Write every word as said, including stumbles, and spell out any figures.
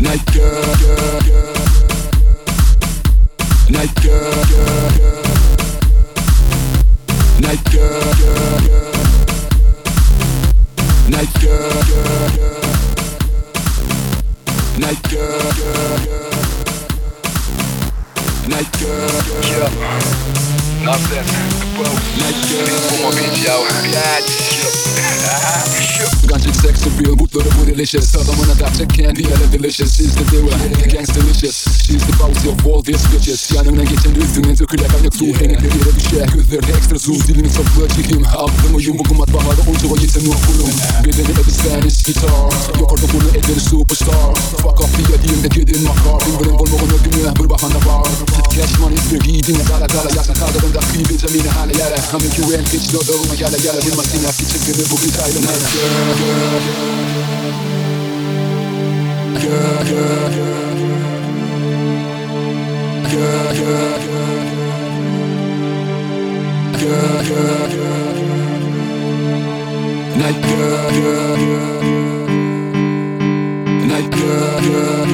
Night girl, night girl, night girl, night girl, night girl, night girl. Yeah, nonsense, Night girl. Pomogę ciał, Gunshot sex appeal, bootloader with delicious. Adamına gerçek candy, hele delicious. She's the dealer, the gangsterlicious. She's the bounty of all these bitches. Yanına geçen üstüne döküle kaynak su. Henekleri yere düşer, gözleri ekstra zoom. Dilimi topla çekim, aklımı yumruğum at baharda onca yetem okulum. Bedeni epistanis gitar. Yok orada bunu ederi superstar. Fuck off diye diyeyim kedin makar. Bilmiyorum olmağına günü, bir bakana var. Cash money bir giydiğine gala gala. Yaşa kaldırın da kıyı zemine hale yere. Hamil güven geç dodolma gele gele. Bir masine küçük gibi bu gitayla nere. Girl, girl, girl, girl, girl, girl, girl, night girl, night girl.